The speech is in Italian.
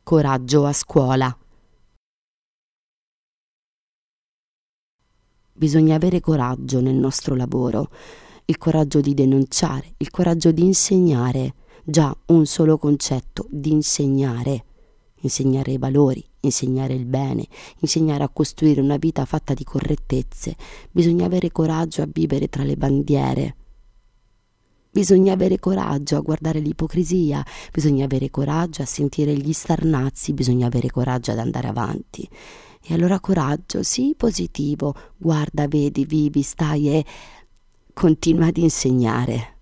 coraggio a scuola. Bisogna avere coraggio nel nostro lavoro, il coraggio di denunciare, il coraggio di insegnare, già un solo concetto, di insegnare i valori, insegnare il bene, insegnare a costruire una vita fatta di correttezze. Bisogna avere coraggio a vivere tra le bandiere. Bisogna avere coraggio a guardare l'ipocrisia, bisogna avere coraggio a sentire gli starnazzi, bisogna avere coraggio ad andare avanti. E allora coraggio, sì, positivo, guarda, vedi, vivi, stai e continua ad insegnare.